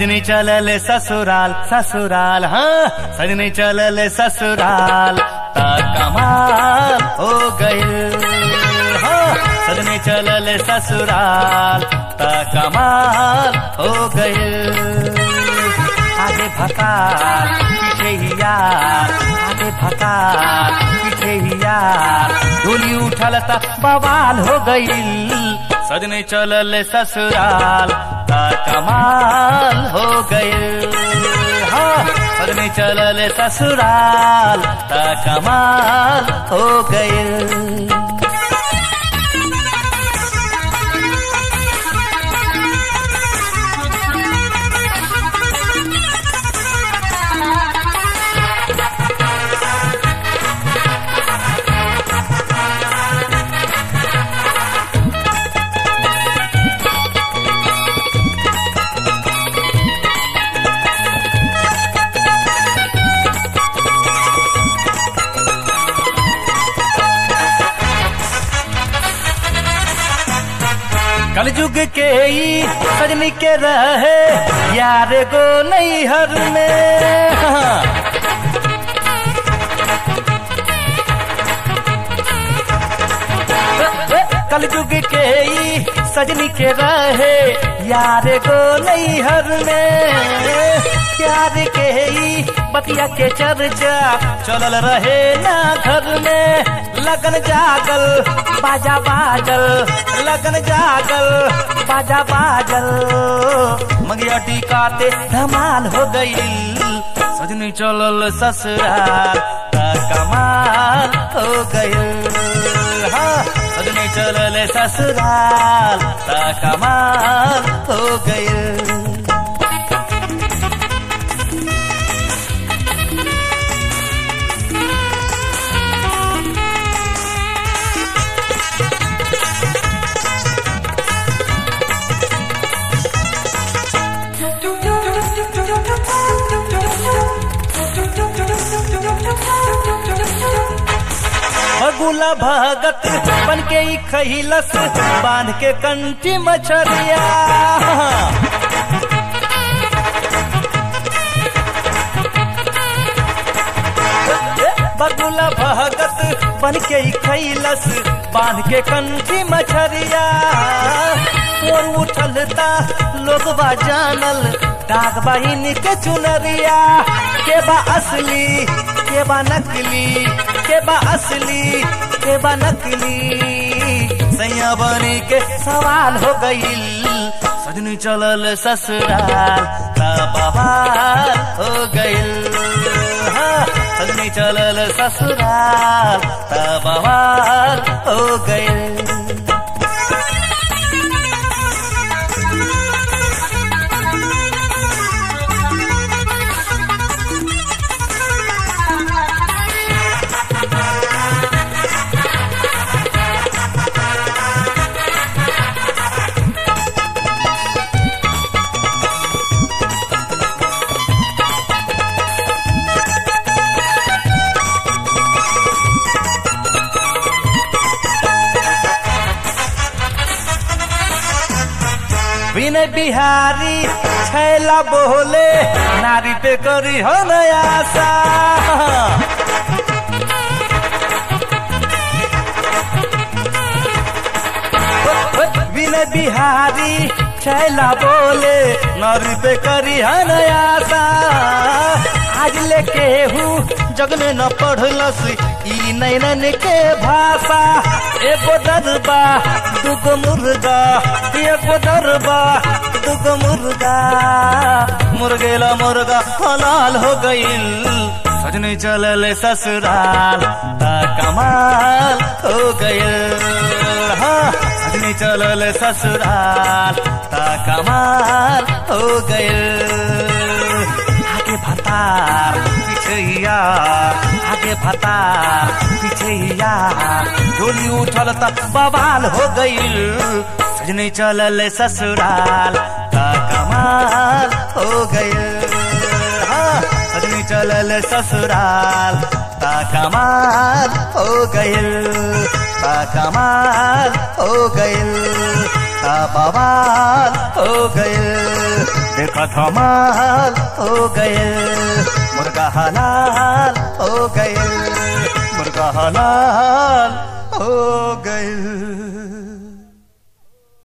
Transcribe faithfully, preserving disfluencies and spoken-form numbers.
सजनी चलल ससुराल ससुराल हाँ सजनी चलल ससुराल ता कमाल हो गइल हाँ सजनी चलल ससुराल ता कमाल हो गइल। आगे भकार पीछे यार आगे भकार पीछे यार डोली उठल ता बवाल हो गइल। सजनी चलल ससुराल ता कमाल हो गइल हाँ सजनी चलल ससुराल ता कमाल हो गइल। कलयुग के ई सजनी के रहे यार गो नैहर में कलयुग के ई सजनी के रहे यार गो नैहर में प्यार के ई बतिया के चर्चा चलल रहे ना घर में। लगन जागल बाजा बाजल लगन जागल बाजा बाजल मंगिया टिकाते धमाल हो गइल। सजनी चलल ससुराल ता कमाल हो गइल हाँ सजनी चलल ससुराल ता कमाल हो गइल। फगुला भगत बन के ही खहिलस बांध के कंठी मछरिया फगुला भगत बन के ही खहिलस बांध के कंठी मछरिया। और उठलता लोग बा जानल दाग बहिन के चुनरिया के बा असली के बा नकली के बा असली के बा नकली सैया बनी के सवाल हो गइल। सजनी चलल ससुराल ता बवाल हो गइल हाँ सजनी चलल ससुराल ता बवाल हो गइल। विनय बिहारी छैला बोले नारी पे करी हो नयासा विनय बिहारी छैला बोले नारी पे करी हो नयासा। आज लेके हूँ जग में न पढ़लस ई नैनन के भाषा। एगो दरबा दुगो मुर्गा एगो दरबा दुगो मुर्गा मुर्गेला मुर्गा हलाल हो गइल। सजनी चलल ससुराल ता कमाल हो गइल हाँ सजनी चलल ससुराल ता कमाल हो गइल। आगे भतार पीछे यार आगे भतार पीछे यार डोली उठल तक बवाल हो गइल। सजनी चलल ससुराल ता कमाल हो गइल हाँ सजनी चलल ससुराल ता कमाल हो गइल ता कमाल हो गइल देखा बवाल हो गए, देखा धमाल हो गए, मुर्गा हलाल हो गए, मुर्गा हलाल हो गए।